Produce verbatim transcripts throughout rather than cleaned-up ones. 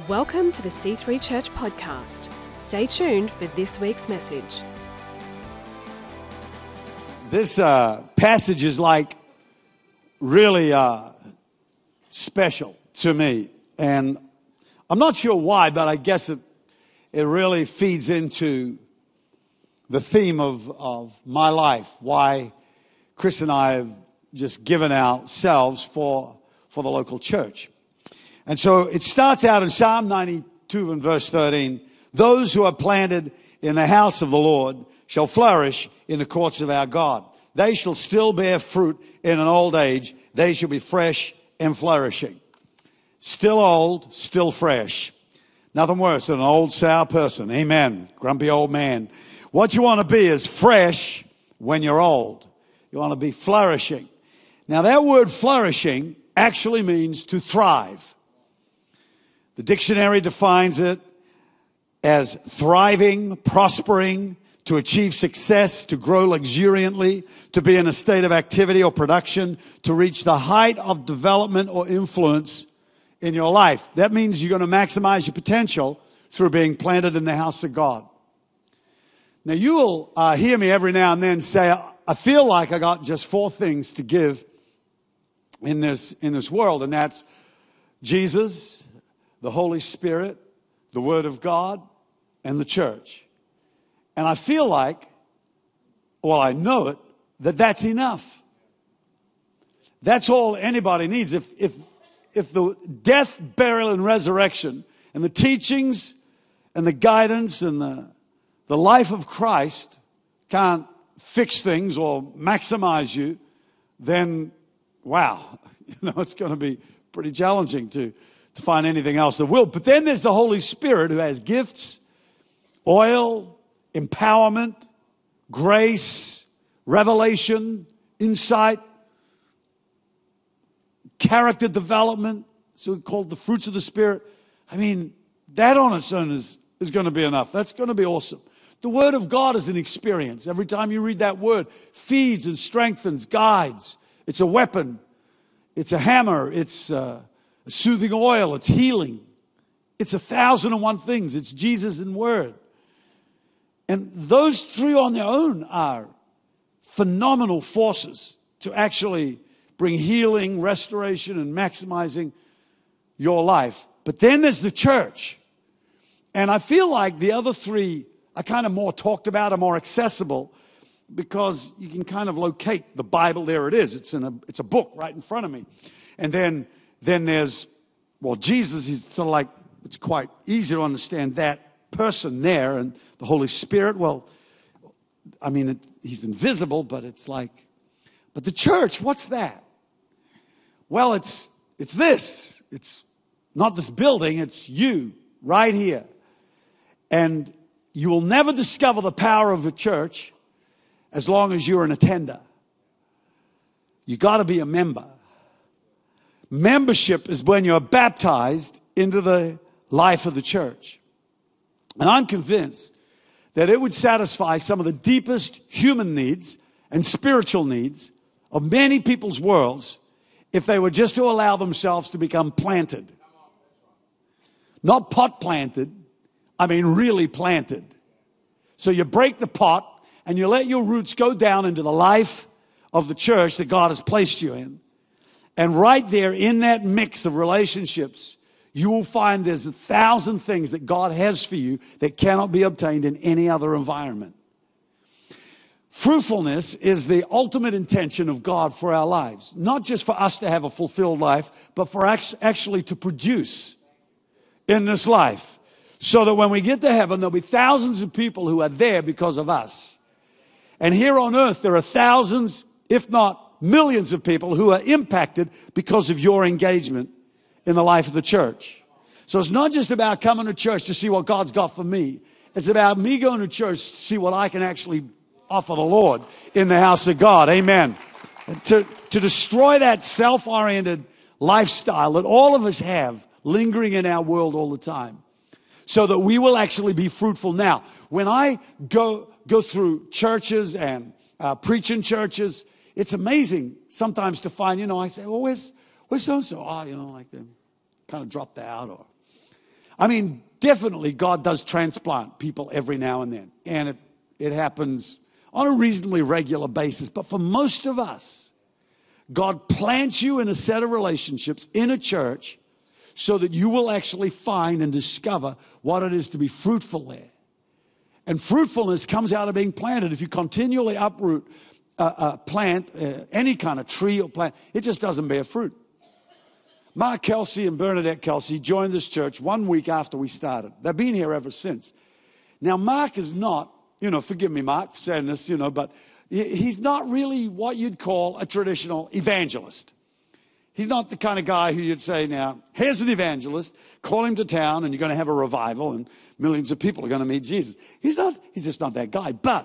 Welcome to the C three Church podcast. Stay tuned for this week's message. This uh, passage is like really uh, special to me. And I'm not sure why, but I guess it, it really feeds into the theme of, of my life, why Chris and I have just given ourselves for, for the local church. And so it starts out in Psalm ninety-two and verse thirteen. Those who are planted in the house of the Lord shall flourish in the courts of our God. They shall still bear fruit in an old age. They shall be fresh and flourishing. Still old, still fresh. Nothing worse than an old sour person. Amen. Grumpy old man. What you want to be is fresh when you're old. You want to be flourishing. Now that word flourishing actually means to thrive. The dictionary defines it as thriving, prospering, to achieve success, to grow luxuriantly, to be in a state of activity or production, to reach the height of development or influence in your life. That means you're going to maximize your potential through being planted in the house of God. Now you will uh, hear me every now and then say, I feel like I got just four things to give in this, in this world, and that's Jesus, the Holy Spirit, the Word of God, and the church. And I feel like, well, I know it, that that's enough. That's all anybody needs. If, if, if the death, burial, and resurrection, and the teachings, and the guidance, and the, the life of Christ can't fix things or maximize you, then, wow, you know, it's going to be pretty challenging to to find anything else that will. But then there's the Holy Spirit who has gifts, oil, empowerment, grace, revelation, insight, character development, so called the fruits of the Spirit. I mean, that on its own is, is going to be enough. That's going to be awesome. The Word of God is an experience. Every time you read that Word, feeds and strengthens, guides. It's a weapon. It's a hammer. It's uh, a soothing oil. It's healing. It's a thousand and one things. It's Jesus and Word. And those three on their own are phenomenal forces to actually bring healing, restoration, and maximizing your life. But then there's the church. And I feel like the other three are kind of more talked about, are more accessible, because you can kind of locate the Bible. There it is. It's in a, it's a book right in front of me. And then Then there's, well, Jesus, he's sort of like, it's quite easy to understand that person there. And the Holy Spirit, well, I mean, it, he's invisible, but it's like, but the church, what's that? Well, it's it's this. It's not this building, it's you right here. And you will never discover the power of a church as long as you're an attender. You got to be a member. Membership is when you're baptized into the life of the church. And I'm convinced that it would satisfy some of the deepest human needs and spiritual needs of many people's worlds if they were just to allow themselves to become planted. Not pot planted, I mean really planted. So you break the pot and you let your roots go down into the life of the church that God has placed you in. And right there in that mix of relationships, you will find there's a thousand things that God has for you that cannot be obtained in any other environment. Fruitfulness is the ultimate intention of God for our lives. Not just for us to have a fulfilled life, but for actually to produce in this life. So that when we get to heaven, there'll be thousands of people who are there because of us. And here on earth, there are thousands, if not millions of people who are impacted because of your engagement in the life of the church. So it's not just about coming to church to see what God's got for me. It's about me going to church to see what I can actually offer the Lord in the house of God. Amen. And to, to destroy that self-oriented lifestyle that all of us have lingering in our world all the time, so that we will actually be fruitful. Now, when I go, go through churches and uh, preach in churches, it's amazing sometimes to find, you know, I say, well, where's, where's so-and-so? Oh, you know, like they kind of dropped out. Or I mean, definitely God does transplant people every now and then. And it, it happens on a reasonably regular basis. But for most of us, God plants you in a set of relationships in a church so that you will actually find and discover what it is to be fruitful there. And fruitfulness comes out of being planted. If you continually uproot a, a plant, uh, any kind of tree or plant, it just doesn't bear fruit. Mark Kelsey and Bernadette Kelsey joined this church one week after we started. They've been here ever since. Now, Mark is not, you know, forgive me, Mark, for saying this, you know, but he's not really what you'd call a traditional evangelist. He's not the kind of guy who you'd say, now, here's an evangelist, call him to town, and you're going to have a revival, and millions of people are going to meet Jesus. He's not, he's just not that guy. But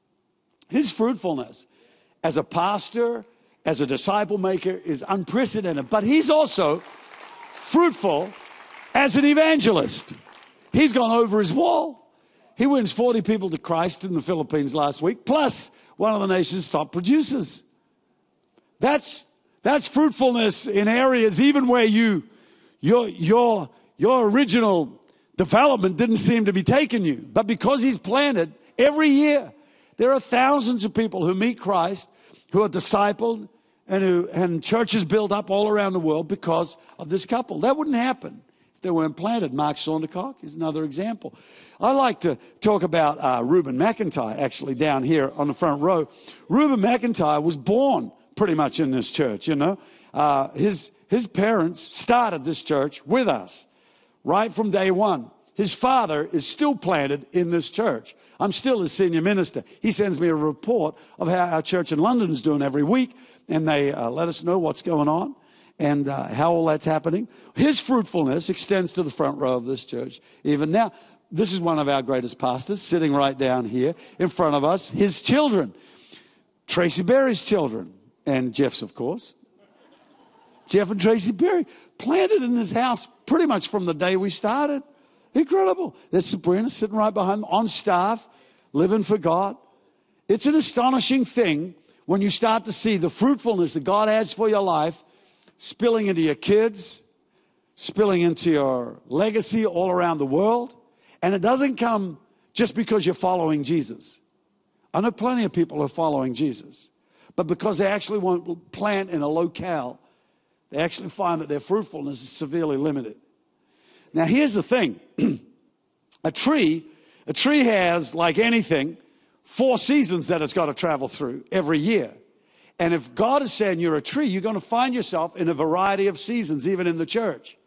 his fruitfulness as a pastor, as a disciple maker, is unprecedented. But he's also fruitful as an evangelist. He's gone over his wall. He wins forty people to Christ in the Philippines last week, plus one of the nation's top producers. That's that's fruitfulness in areas even where you your your your original development didn't seem to be taking you. But because he's planted every year, there are thousands of people who meet Christ, who are discipled, and who and churches build up all around the world because of this couple. That wouldn't happen if they weren't planted. Mark Saundercock is another example. I like to talk about uh, Reuben McIntyre, actually, down here on the front row. Reuben McIntyre was born pretty much in this church, you know. Uh, his, his parents started this church with us right from day one. His father is still planted in this church. I'm still his senior minister. He sends me a report of how our church in London is doing every week, and they uh, let us know what's going on and uh, how all that's happening. His fruitfulness extends to the front row of this church even now. This is one of our greatest pastors sitting right down here in front of us. His children, Tracy Berry's children, and Jeff's, of course. Jeff and Tracy Berry planted in this house pretty much from the day we started. Incredible. There's Sabrina sitting right behind them, on staff, living for God. It's an astonishing thing when you start to see the fruitfulness that God has for your life spilling into your kids, spilling into your legacy all around the world. And it doesn't come just because you're following Jesus. I know plenty of people are following Jesus, but because they actually won't plant in a locale, they actually find that their fruitfulness is severely limited. Now, here's the thing. a tree, a tree has, like anything, four seasons that it's got to travel through every year. And if God is saying you're a tree, you're going to find yourself in a variety of seasons, even in the church.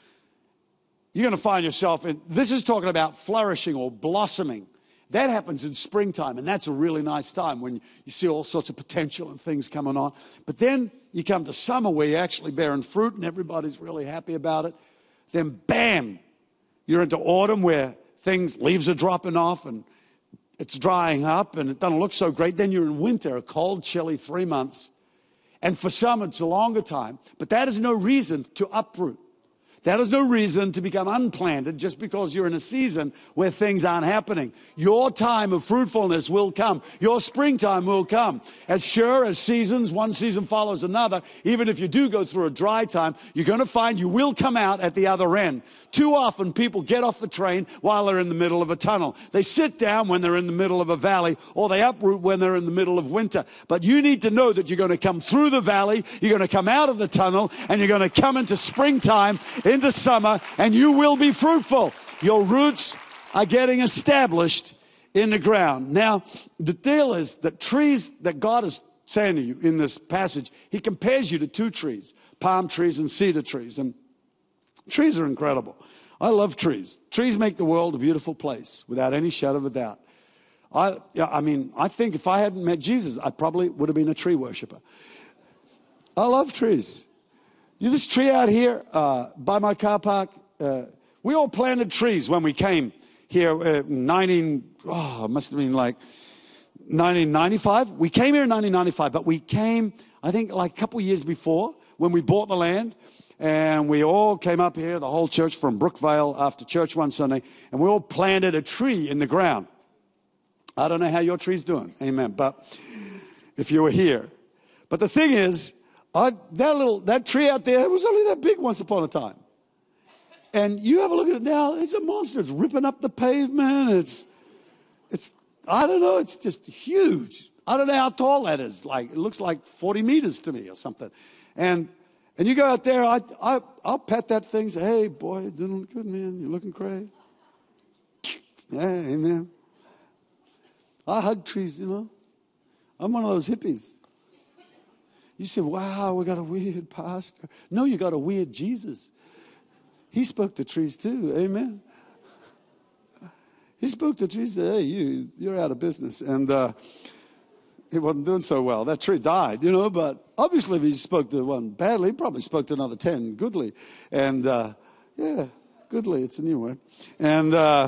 You're going to find yourself in, this is talking about flourishing or blossoming. That happens in springtime, and that's a really nice time when you see all sorts of potential and things coming on. But then you come to summer where you're actually bearing fruit and everybody's really happy about it. Then bam, you're into autumn where things, leaves are dropping off and it's drying up and it doesn't look so great. Then you're in winter, a cold, chilly three months. And for some, it's a longer time. But that is no reason to uproot. That is no reason to become unplanted just because you're in a season where things aren't happening. Your time of fruitfulness will come. Your springtime will come. As sure as seasons, one season follows another, even if you do go through a dry time, you're going to find you will come out at the other end. Too often people get off the train while they're in the middle of a tunnel. They sit down when they're in the middle of a valley, or they uproot when they're in the middle of winter. But you need to know that you're going to come through the valley, you're going to come out of the tunnel, and you're going to come into springtime, into summer, and you will be fruitful. Your roots are getting established in the ground. Now, the deal is that trees that God is saying to you in this passage, he compares you to two trees, palm trees and cedar trees. And trees are incredible. I love trees. Trees make the world a beautiful place without any shadow of a doubt. I, I mean, I think if I hadn't met Jesus, I probably would have been a tree worshiper. I love trees. This tree out here uh, by my car park, uh, we all planted trees when we came here uh, nineteen, oh, it must have been like nineteen ninety-five. We came here in nineteen ninety-five, but we came, I think, like a couple years before when we bought the land. And we all came up here, the whole church from Brookvale after church one Sunday, and we all planted a tree in the ground. I don't know how your tree's doing, amen, but if you were here. But the thing is, I, that little that tree out there was only that big once upon a time. And you have a look at it now, it's a monster. It's ripping up the pavement. It's, it's, I don't know, it's just huge. I don't know how tall that is. Like, it looks like forty meters to me or something. And and you go out there, I, I, I'll pet that thing, say, hey, boy, you're doing good, man. You're looking great. Yeah, amen. I hug trees, you know. I'm one of those hippies. You say, wow, we got a weird pastor. No, you got a weird Jesus. He spoke to trees too, amen. He spoke to trees and said, hey, you, you're out of business. And uh, he wasn't doing so well. That tree died, you know, but obviously if he spoke to one badly, he probably spoke to another ten goodly. And uh, yeah, goodly, it's a new word. And uh,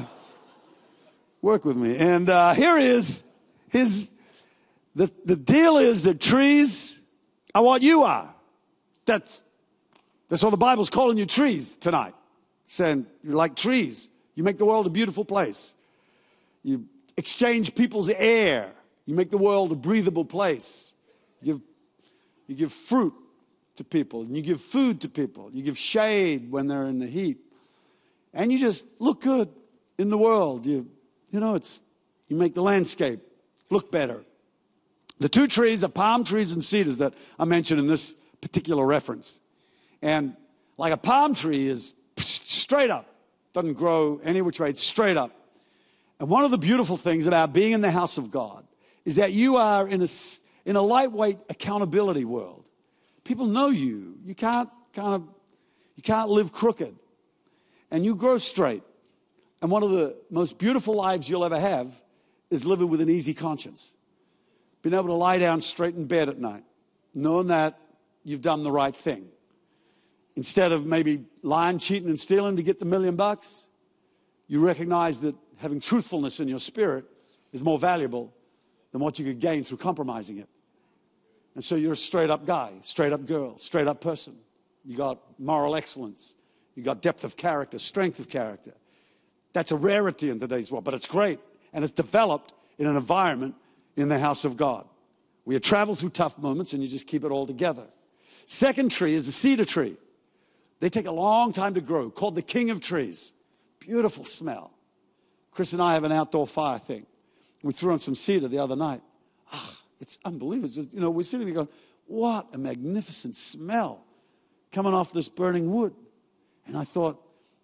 work with me. And uh, here is his, the, the deal is that trees are what you are. That's, that's what the Bible's calling you trees tonight. Saying you're like trees. You make the world a beautiful place. You exchange people's air. You make the world a breathable place. You give, you give fruit to people. And you give food to people. You give shade when they're in the heat. And you just look good in the world. You, you know, it's, you make the landscape look better. The two trees are palm trees and cedars that I mentioned in this particular reference. And like a palm tree is straight up. Doesn't grow any which way. It's straight up. And one of the beautiful things about being in the house of God is that you are in a, in a lightweight accountability world. People know you. You can't kind of, you can't live crooked. And you grow straight. And one of the most beautiful lives you'll ever have is living with an easy conscience. Being able to lie down straight in bed at night, knowing that you've done the right thing. Instead of maybe lying, cheating, and stealing to get the million bucks, you recognize that having truthfulness in your spirit is more valuable than what you could gain through compromising it. And so you're a straight-up guy, straight-up girl, straight-up person. You got moral excellence. You got depth of character, strength of character. That's a rarity in today's world, but it's great. And it's developed in an environment in the house of God. We have traveled through tough moments, and you just keep it all together. Second tree is the cedar tree. They take a long time to grow, called the king of trees. Beautiful smell. Chris and I have an outdoor fire thing. We threw on some cedar the other night. Ah, it's unbelievable. It's, you know, we're sitting there going, what a magnificent smell coming off this burning wood. And I thought,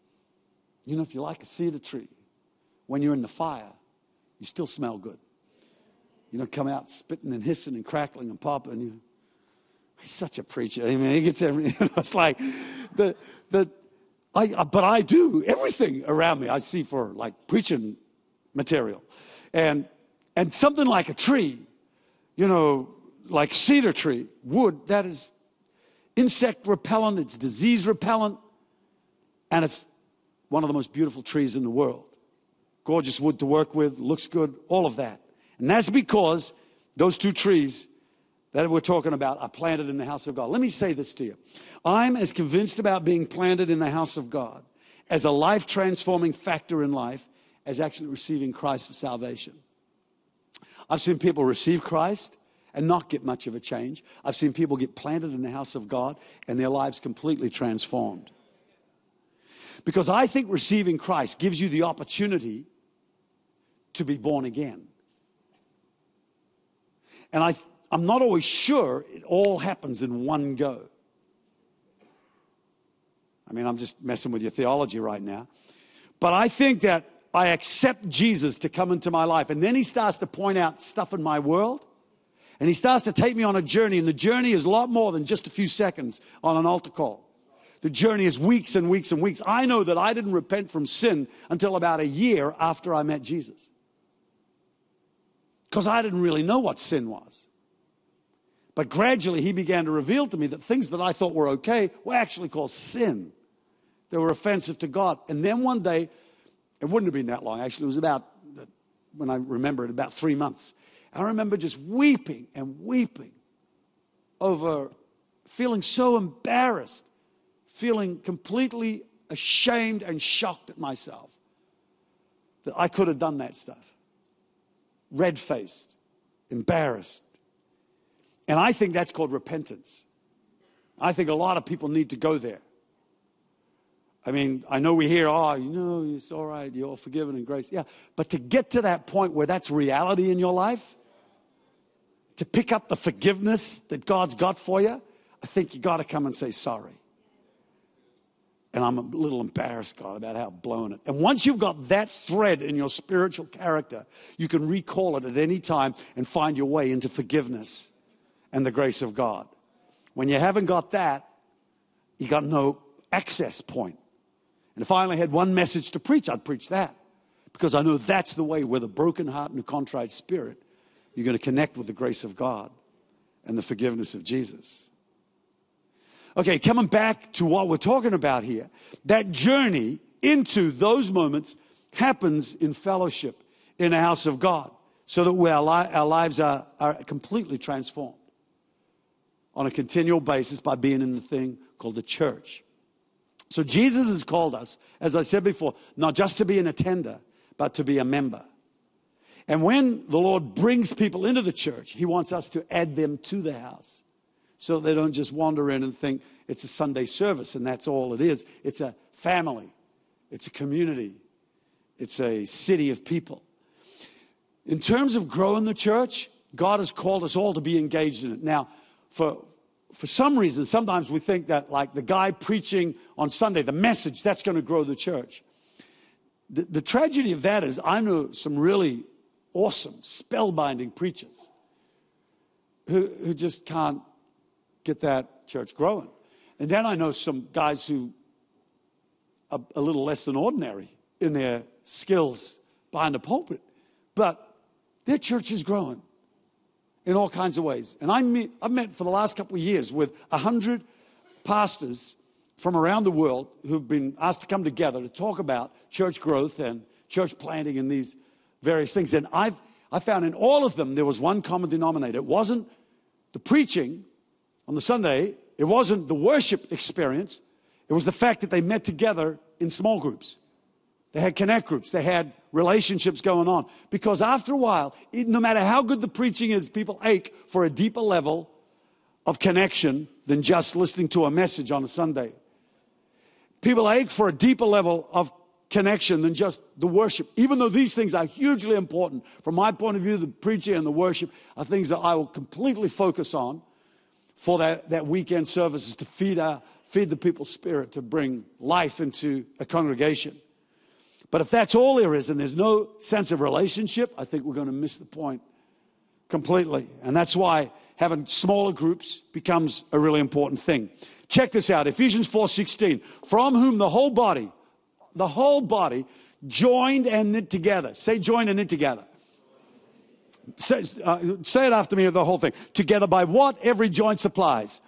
you know, if you like a cedar tree, when you're in the fire, you still smell good. You know, come out spitting and hissing and crackling and popping. You, he's such a preacher. I mean, he gets everything. You know, it's like, the the, I, but I do everything around me. I see for like preaching material, and and something like a tree, you know, like cedar tree, wood that is insect repellent. It's disease repellent, and it's one of the most beautiful trees in the world. Gorgeous wood to work with, looks good, all of that. And that's because those two trees that we're talking about are planted in the house of God. Let me say this to you. I'm as convinced about being planted in the house of God as a life-transforming factor in life as actually receiving Christ for salvation. I've seen people receive Christ and not get much of a change. I've seen people get planted in the house of God and their lives completely transformed. Because I think receiving Christ gives you the opportunity to be born again. And I, I'm not always sure it all happens in one go. I mean, I'm just messing with your theology right now. But I think that I accept Jesus to come into my life. And then he starts to point out stuff in my world. And he starts to take me on a journey. And the journey is a lot more than just a few seconds on an altar call. The journey is weeks and weeks and weeks. I know that I didn't repent from sin until about a year after I met Jesus. Because I didn't really know what sin was. But gradually he began to reveal to me that things that I thought were okay were actually called sin. They were offensive to God. And then one day, it wouldn't have been that long, actually. It was about, when I remember it, about three months. I remember just weeping and weeping over feeling so embarrassed, feeling completely ashamed and shocked at myself that I could have done that stuff. Red-faced, embarrassed. And I think that's called repentance. I think a lot of people need to go there. I mean, I know we hear, oh, you know, it's all right, you're all forgiven in grace. Yeah, but to get to that point where that's reality in your life, to pick up the forgiveness that God's got for you, I think you got to come and say sorry. And I'm a little embarrassed, God, about how I've blown it. And once you've got that thread in your spiritual character, you can recall it at any time and find your way into forgiveness and the grace of God. When you haven't got that, you got no access point. And if I only had one message to preach, I'd preach that. Because I know that's the way with a broken heart and a contrite spirit, you're going to connect with the grace of God and the forgiveness of Jesus. Okay, coming back to what we're talking about here, that journey into those moments happens in fellowship in the house of God so that we, our, li- our lives are, are completely transformed on a continual basis by being in the thing called the church. So Jesus has called us, as I said before, not just to be an attender, but to be a member. And when the Lord brings people into the church, he wants us to add them to the house so that they don't just wander in and think it's a Sunday service and that's all it is. It's a family. It's a community. It's a city of people. In terms of growing the church, God has called us all to be engaged in it. Now, for For some reason, sometimes we think that like the guy preaching on Sunday, the message, that's going to grow the church. The, the tragedy of that is I know some really awesome, spellbinding preachers who, who just can't get that church growing. And then I know some guys who are a little less than ordinary in their skills behind the pulpit, but their church is growing in all kinds of ways. And I meet, I've met for the last couple of years with a hundred pastors from around the world who've been asked to come together to talk about church growth and church planting and these various things. And I've I found in all of them there was one common denominator. It wasn't the preaching on the Sunday. It wasn't the worship experience. It was the fact that they met together in small groups. They had connect groups. They had relationships going on. Because after a while, it, no matter how good the preaching is, people ache for a deeper level of connection than just listening to a message on a Sunday. People ache for a deeper level of connection than just the worship. Even though these things are hugely important, from my point of view, the preaching and the worship are things that I will completely focus on for that, that weekend services to feed, our, feed the people's spirit, to bring life into a congregation. But if that's all there is and there's no sense of relationship, I think we're going to miss the point completely. And that's why having smaller groups becomes a really important thing. Check this out, Ephesians four sixteen. From whom the whole body, the whole body, joined and knit together. Say joined and knit together. Say, uh, say it after me, the whole thing. Together by what every joint supplies.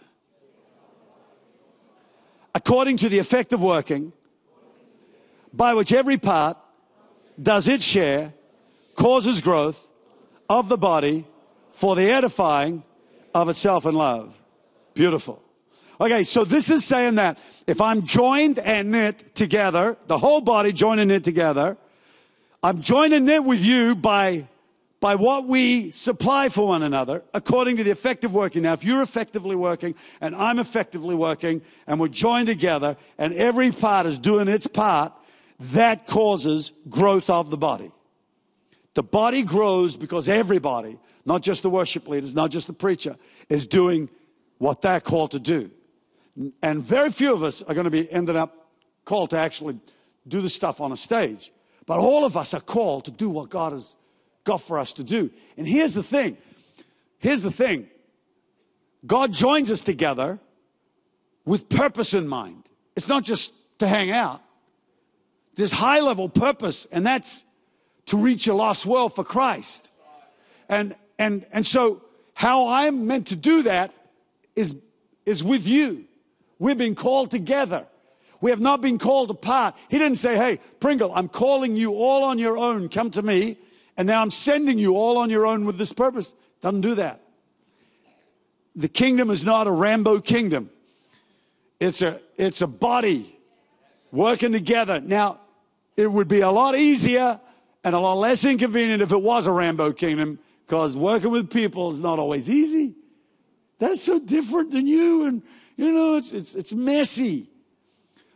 According to the effective working by which every part does its share, causes growth of the body for the edifying of itself in love. Beautiful. Okay, so this is saying that if I'm joined and knit together, the whole body joined and knit together, I'm joined and knit with you by, by what we supply for one another, according to the effective working. Now, if you're effectively working and I'm effectively working and we're joined together and every part is doing its part, that causes growth of the body. The body grows because everybody, not just the worship leaders, not just the preacher, is doing what they're called to do. And very few of us are going to be ended up called to actually do the stuff on a stage. But all of us are called to do what God has got for us to do. And here's the thing. Here's the thing. God joins us together with purpose in mind. It's not just to hang out. There's high-level purpose, and that's to reach a lost world for Christ. And and and so how I'm meant to do that is, is with you. We've been called together. We have not been called apart. He didn't say, hey, Pringle, I'm calling you all on your own. Come to me. And now I'm sending you all on your own with this purpose. Doesn't do that. The kingdom is not a Rambo kingdom. It's a, it's a body working together. Now, it would be a lot easier and a lot less inconvenient if it was a Rambo kingdom, because working with people is not always easy. That's so different than you, and you know, it's it's it's messy.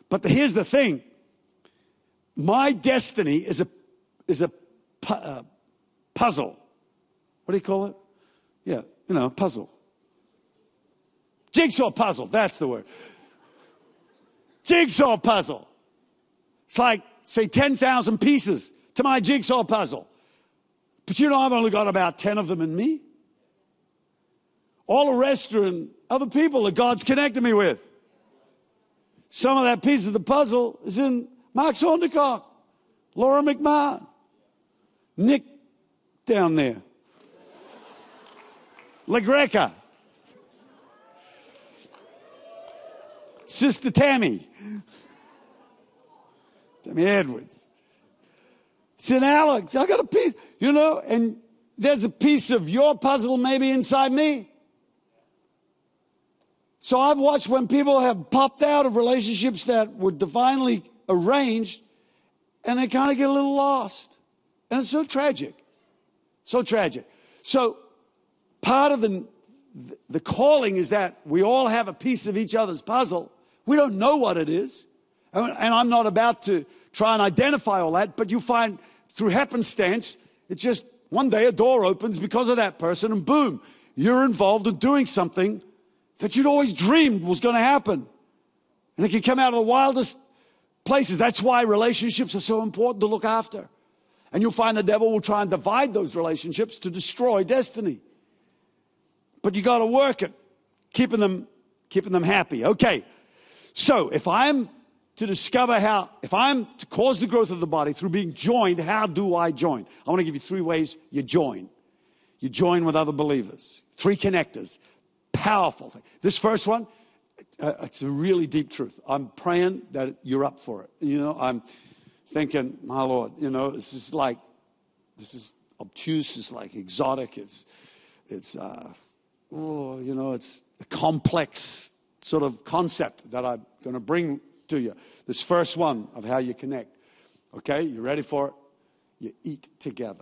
But the, here's the thing. My destiny is a, is a pu- uh, puzzle. What do you call it? Yeah, you know, puzzle. Jigsaw puzzle, that's the word. Jigsaw puzzle. It's like, say, ten thousand pieces to my jigsaw puzzle. But you know, I've only got about ten of them in me. All the rest are in other people that God's connected me with. Some of that piece of the puzzle is in Mark Sondercock, Laura McMahon, Nick down there, LaGreca, Sister Tammy, Tammy Edwards. It's in Alex. I got a piece, you know, and there's a piece of your puzzle maybe inside me. So I've watched when people have popped out of relationships that were divinely arranged, and they kind of get a little lost. And it's so tragic. So tragic. So part of the, the calling is that we all have a piece of each other's puzzle. We don't know what it is. And I'm not about to try and identify all that, but you find through happenstance, it's just one day a door opens because of that person, and boom, you're involved in doing something that you'd always dreamed was going to happen. And it can come out of the wildest places. That's why relationships are so important to look after. And you'll find the devil will try and divide those relationships to destroy destiny. But you got to work it, keeping them, keeping them happy. Okay, so if I'm to discover how, if I'm to cause the growth of the body through being joined, how do I join? I want to give you three ways you join. You join with other believers. Three connectors. Powerful thing. This first one, uh, it's a really deep truth. I'm praying that you're up for it. You know, I'm thinking, my Lord, you know, this is like, this is obtuse, it's like exotic, it's, it's, uh, oh, you know, it's a complex sort of concept that I'm going to bring to you. This first one of how you connect. Okay, you ready for it? You eat together.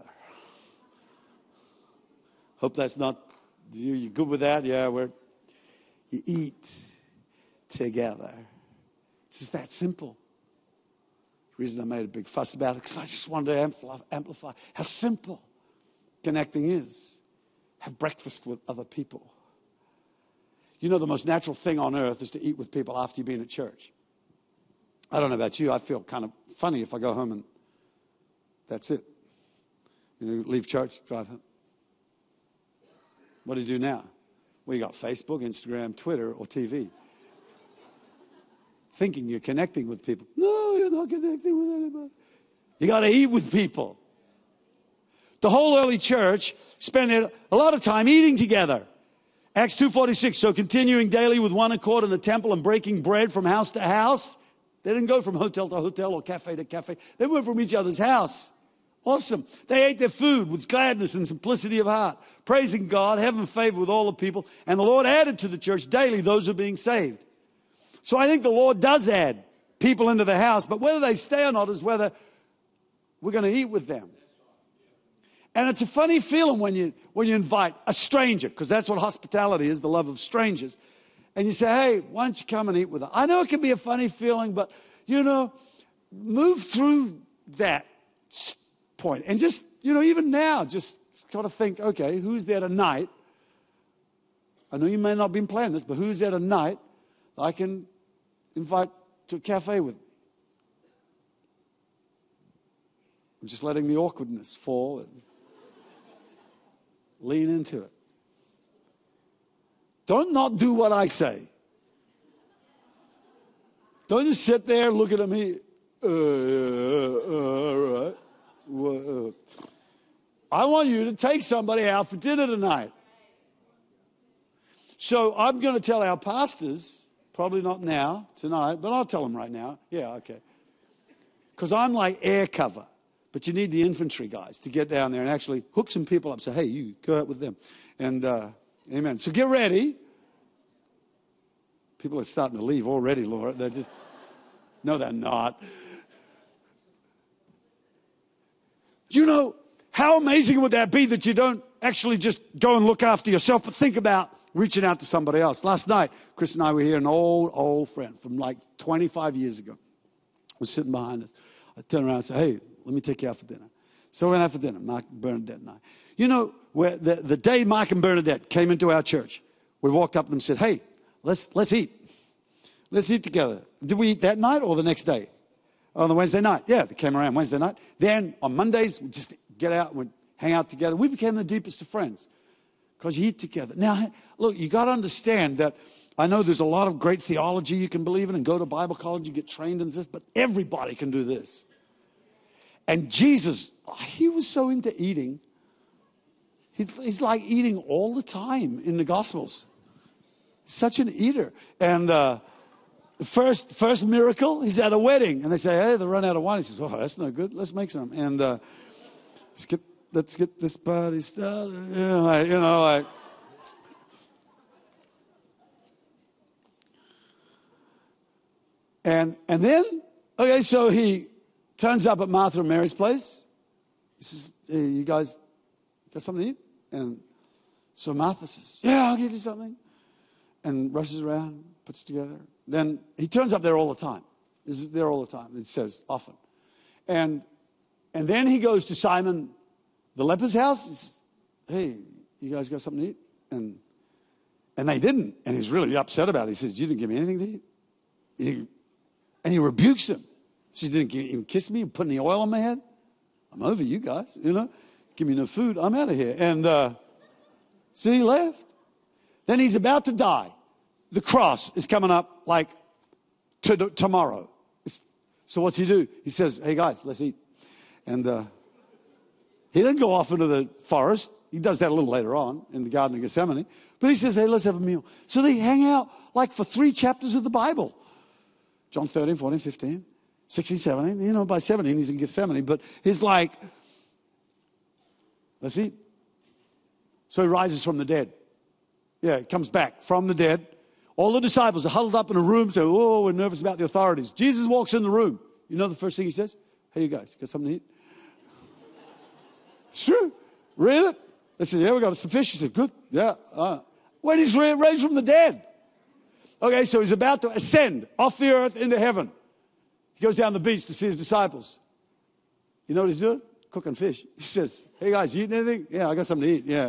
Hope that's not, you, you good with that? Yeah, we're, you eat together. It's just that simple. The reason I made a big fuss about it, because I just wanted to amplify, amplify how simple connecting is. Have breakfast with other people. You know, the most natural thing on earth is to eat with people after you've been at church. I don't know about you. I feel kind of funny if I go home and that's it. You know, leave church, drive home. What do you do now? Well, you got Facebook, Instagram, Twitter, or T V. Thinking you're connecting with people. No, you're not connecting with anybody. You got to eat with people. The whole early church spent a lot of time eating together. Acts two forty-six, so continuing daily with one accord in the temple and breaking bread from house to house. They didn't go from hotel to hotel or cafe to cafe. They went from each other's house. Awesome. They ate their food with gladness and simplicity of heart, praising God, having favor with all the people. And the Lord added to the church daily those who are being saved. So I think the Lord does add people into the house, but whether they stay or not is whether we're going to eat with them. And it's a funny feeling when you when you invite a stranger, because that's what hospitality is, the love of strangers. And you say, hey, why don't you come and eat with us? I know it can be a funny feeling, but, you know, move through that point. And just, you know, even now, just got to think, okay, who's there tonight? I know you may not have been planning this, but who's there tonight that I can invite to a cafe with me? I'm just letting the awkwardness fall and lean into it. Don't not do what I say. Don't just sit there looking at me. Uh, uh, all right. Well, uh, I want you to take somebody out for dinner tonight. So I'm going to tell our pastors, probably not now, tonight, but I'll tell them right now. Yeah, okay. Because I'm like air cover. But you need the infantry guys to get down there and actually hook some people up. Say, hey, you go out with them. And, uh, amen. So get ready. People are starting to leave already, Laura. They're just, no, they're not. You know, how amazing would that be that you don't actually just go and look after yourself, but think about reaching out to somebody else. Last night, Chris and I were here, an old, old friend from like twenty-five years ago was sitting behind us. I turned around and said, hey, let me take you out for dinner. So we went out for dinner, Mark, Bernadette and I. You know, where the, the day Mark and Bernadette came into our church, we walked up to them and said, hey, let's, let's eat. Let's eat together. Did we eat that night or the next day? On the Wednesday night. Yeah, they came around Wednesday night. Then on Mondays, we just get out and we'd hang out together. We became the deepest of friends because you eat together. Now, look, you got to understand that I know there's a lot of great theology you can believe in and go to Bible college and get trained in this, but everybody can do this. And Jesus, he was so into eating. He's like eating all the time in the Gospels. Such an eater. And uh, first first miracle, he's at a wedding. And they say, hey, they run out of wine. He says, oh, that's no good. Let's make some. And uh, let's get let's get this party started. You know, like, you know, like. And, and then, okay, so he turns up at Martha and Mary's place. He says, hey, you guys got something to eat? And so Martha says, yeah, I'll give you something. And rushes around, puts it together. Then he turns up there all the time. He's there all the time. It says often. And and then he goes to Simon the leper's house. He says, hey, you guys got something to eat? And and they didn't. And he's really upset about it. He says, you didn't give me anything to eat? He, and he rebukes them. She didn't even kiss me and put any oil on my head. I'm over you guys, you know. Give me no food. I'm out of here. And uh, so he left. Then he's about to die. The cross is coming up like to, tomorrow. So what's he do? He says, hey, guys, let's eat. And uh, he doesn't go off into the forest. He does that a little later on in the Garden of Gethsemane. But he says, hey, let's have a meal. So they hang out like for three chapters of the Bible. John thirteen, fourteen, fifteen, sixteen, seventeen. You know, by seventeen, he's in Gethsemane. But he's like, let's eat. So he rises from the dead. Yeah, he comes back from the dead. All the disciples are huddled up in a room, say, oh, we're nervous about the authorities. Jesus walks in the room. You know the first thing he says? Hey, you guys, got something to eat? It's true. Read it. They said, yeah, we got some fish. He said, good. Yeah. Uh. When he's raised from the dead. Okay, so he's about to ascend off the earth into heaven. He goes down the beach to see his disciples. You know what he's doing? Cooking fish. He says, hey, guys, you eating anything? Yeah, I got something to eat. Yeah.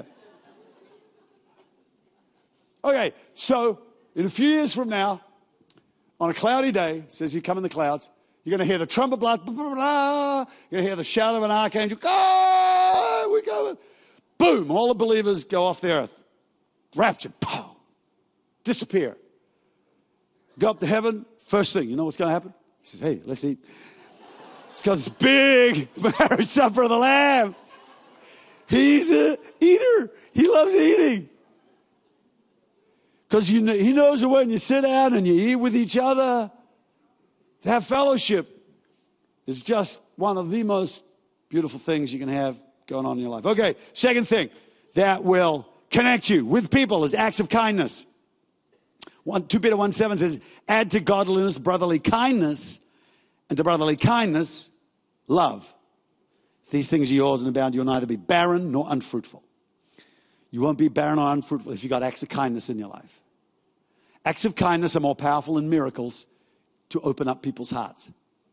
Okay, so in a few years from now, on a cloudy day, says he come in the clouds, you're going to hear the trumpet blast, blah, blah, blah. You're going to hear the shout of an archangel, oh, we're going. Boom, all the believers go off the earth. Rapture, pow, disappear. Go up to heaven, first thing, you know what's going to happen? He says, hey, let's eat. It's got this big marriage supper of the Lamb. He's an eater. He loves eating. Because you know, he knows that when you sit down and you eat with each other, that fellowship is just one of the most beautiful things you can have going on in your life. Okay, second thing that will connect you with people is acts of kindness. One, Second Peter one seven says, add to godliness brotherly kindness, and to brotherly kindness, love. If these things are yours and abound, you'll neither be barren nor unfruitful. You won't be barren or unfruitful if you've got acts of kindness in your life. Acts of kindness are more powerful than miracles to open up people's hearts.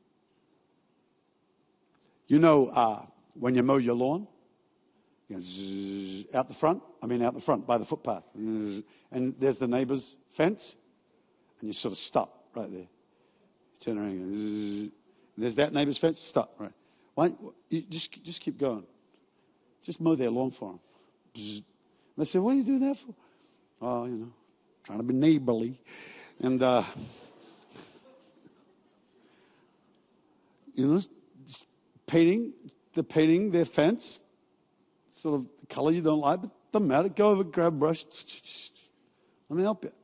You know, uh, when you mow your lawn, you go zzz, out the front, I mean out the front by the footpath, zzz, and there's the neighbor's fence, and you sort of stop right there. You turn around and go, zzz, there's that neighbor's fence, stop, right. Why, you just, just keep going. Just mow their lawn for them. Zzz. And they say, what are you doing that for? Oh, you know, trying to be neighborly. And, uh, you know, painting, they're painting their fence, sort of the color you don't like, but doesn't matter. Go over, grab a brush. Let me help you.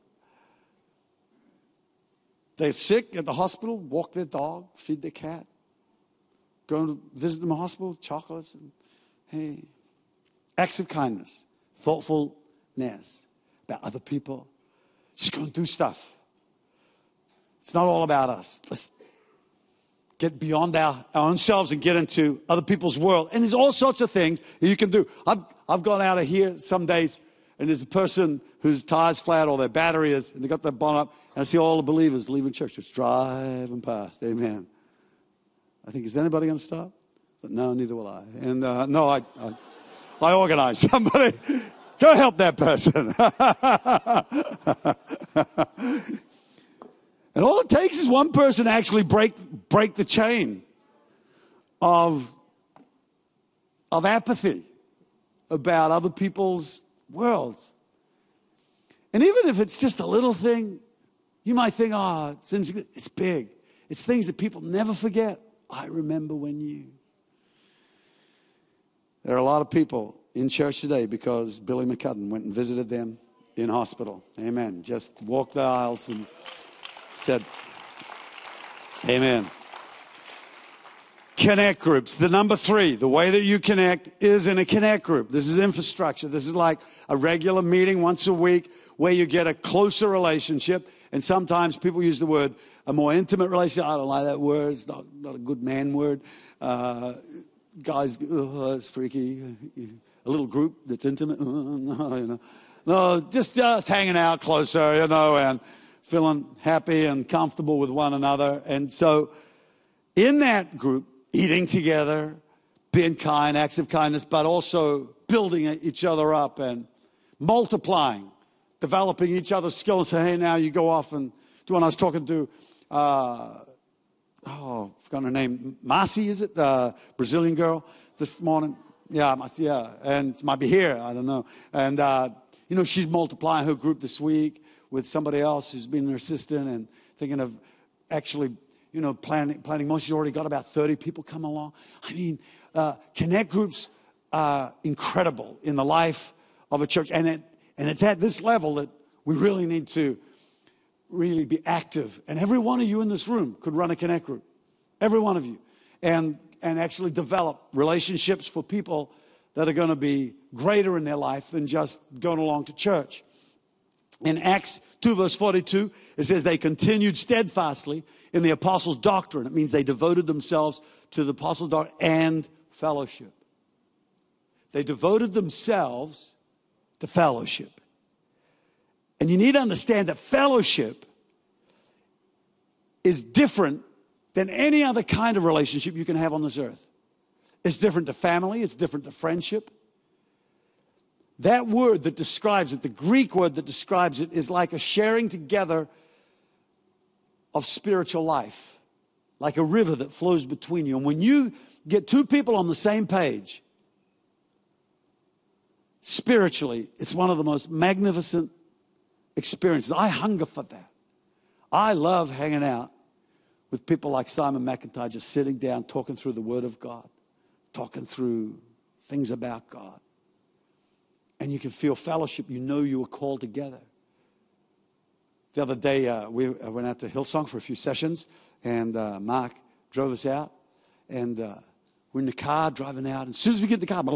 They're sick at the hospital, walk their dog, feed their cat. Go to visit them in the hospital, chocolates. And, hey, acts of kindness, thoughtfulness about other people. Just go and do stuff. It's not all about us. Let's get beyond our, our own selves and get into other people's world. And there's all sorts of things that you can do. I've, I've gone out of here some days, and there's a person whose tire's flat or their battery is, and they got their bonnet up, and I see all the believers leaving church, just driving past. Amen. I think, is anybody going to stop? But no, neither will I. And uh, no, I, I, I organize somebody. Go help that person. And all it takes is one person to actually break break the chain of, of apathy about other people's worlds. And even if it's just a little thing, you might think, oh, it's, it's big. It's things that people never forget. I remember when you. There are a lot of people in church today because Billy McCudden went and visited them in hospital. Amen. Just walked the aisles and said, amen. Connect groups. The number three, the way that you connect is in a connect group. This is infrastructure. This is like a regular meeting once a week where you get a closer relationship. And sometimes people use the word a more intimate relationship. I don't like that word. It's not, not a good man word. Uh, guys, oh, it's freaky. A little group that's intimate. No, you know. No, just, just hanging out closer, you know, and feeling happy and comfortable with one another. And so in that group, eating together, being kind, acts of kindness, but also building each other up and multiplying, developing each other's skills. So, hey, now you go off and do one. I was talking to, uh, oh, I forgot her name, Marcy, is it? The Brazilian girl this morning. Yeah, Marcy, yeah. And she might be here, I don't know. And, uh, you know, she's multiplying her group this week with somebody else who's been her assistant and thinking of actually, you know, planning, planning more. She's already got about thirty people come along. I mean, uh, connect groups are incredible in the life of a church. And it, and it's at this level that we really need to really be active. And every one of you in this room could run a connect group. Every one of you. And, and actually develop relationships for people that are going to be greater in their life than just going along to church. In Acts two, verse forty-two, it says they continued steadfastly in the apostles' doctrine. It means they devoted themselves to the apostles' doctrine and fellowship. They devoted themselves to fellowship. And you need to understand that fellowship is different than any other kind of relationship you can have on this earth. It's different to family. It's different to friendship. That word that describes it, the Greek word that describes it, is like a sharing together of spiritual life, like a river that flows between you. And when you get two people on the same page, spiritually, it's one of the most magnificent experiences. I hunger for that. I love hanging out with people like Simon McIntyre, just sitting down, talking through the Word of God, talking through things about God. And you can feel fellowship. You know you were called together. The other day, uh, we I went out to Hillsong for a few sessions, and uh, Mark drove us out. And uh, we're in the car driving out. And as soon as we get in the car,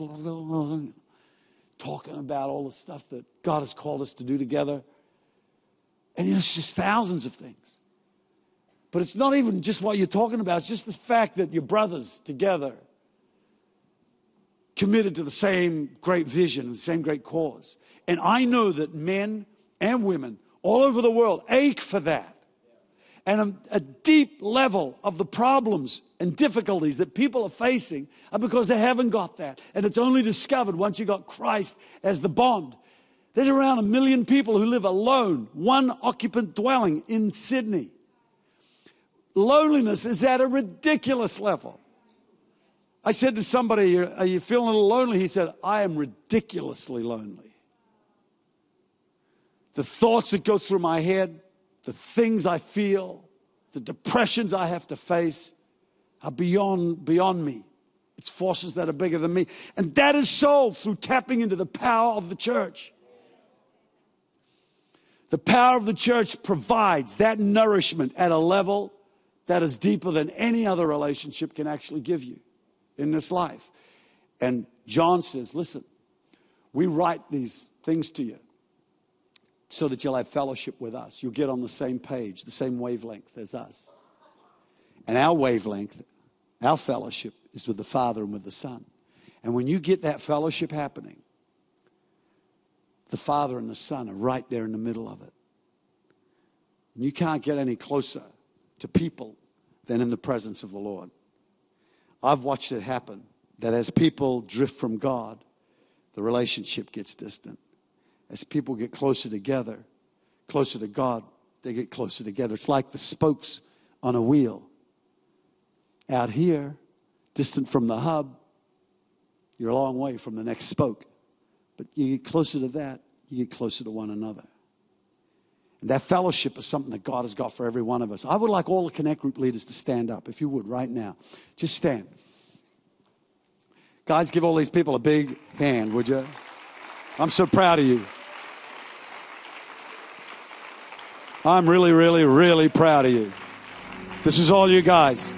talking about all the stuff that God has called us to do together. And it's just thousands of things. But it's not even just what you're talking about. It's just the fact that you're brothers together, committed to the same great vision and the same great cause. And I know that men and women all over the world ache for that. And a, a deep level of the problems and difficulties that people are facing are because they haven't got that. And it's only discovered once you got Christ as the bond. There's around a million people who live alone, one occupant dwelling in Sydney. Loneliness is at a ridiculous level. I said to somebody, are you feeling a little lonely? He said, I am ridiculously lonely. The thoughts that go through my head, the things I feel, the depressions I have to face are beyond, beyond me. It's forces that are bigger than me. And that is solved through tapping into the power of the church. The power of the church provides that nourishment at a level that is deeper than any other relationship can actually give you in this life. And John says, listen, we write these things to you so that you'll have fellowship with us. You'll get on the same page, the same wavelength as us. And our wavelength, our fellowship is with the Father and with the Son. And when you get that fellowship happening, the Father and the Son are right there in the middle of it. And you can't get any closer to people than in the presence of the Lord. I've watched it happen, that as people drift from God, the relationship gets distant. As people get closer together, closer to God, they get closer together. It's like the spokes on a wheel. Out here, distant from the hub, you're a long way from the next spoke. But you get closer to that, you get closer to one another. And that fellowship is something that God has got for every one of us. I would like all the Connect Group leaders to stand up, if you would, right now. Just stand. Guys, give all these people a big hand, would you? I'm so proud of you. I'm really, really, really proud of you. This is all you guys.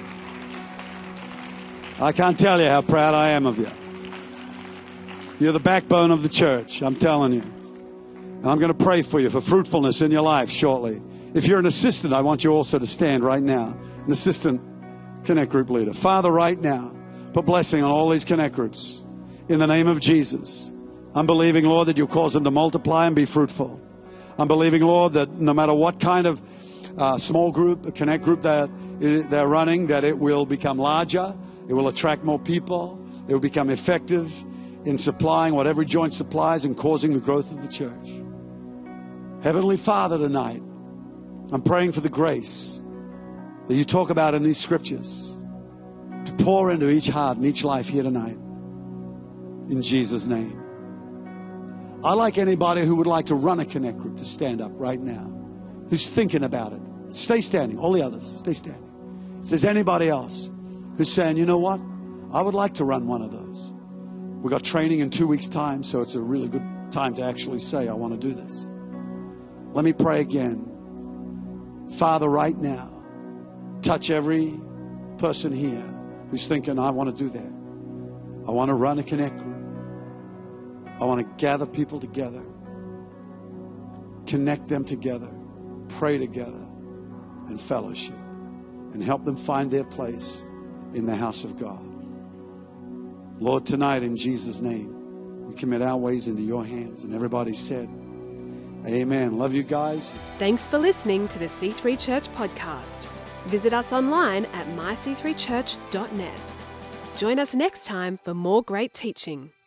I can't tell you how proud I am of you. You're the backbone of the church, I'm telling you. And I'm going to pray for you for fruitfulness in your life shortly. If you're an assistant, I want you also to stand right now. An assistant Connect Group leader. Father, right now, put blessing on all these Connect Groups. In the name of Jesus. I'm believing, Lord, that you'll cause them to multiply and be fruitful. I'm believing, Lord, that no matter what kind of uh, small group, a Connect Group that they're running, that it will become larger. It will attract more people. It will become effective in supplying what every joint supplies and causing the growth of the church. Heavenly Father, tonight, I'm praying for the grace that you talk about in these scriptures to pour into each heart and each life here tonight. In Jesus' name. I'd like anybody who would like to run a Connect Group to stand up right now, who's thinking about it. Stay standing. All the others, stay standing. If there's anybody else who's saying, you know what? I would like to run one of those. We've got training in two weeks' time, so it's a really good time to actually say, I want to do this. Let me pray again. Father, right now, touch every person here who's thinking, I want to do that. I want to run a Connect Group. I want to gather people together, connect them together, pray together, and fellowship, and help them find their place in the house of God. Lord, tonight in Jesus' name, we commit our ways into your hands. And everybody said, amen. Love you guys. Thanks for listening to the C three Church podcast. Visit us online at my c three church dot net. Join us next time for more great teaching.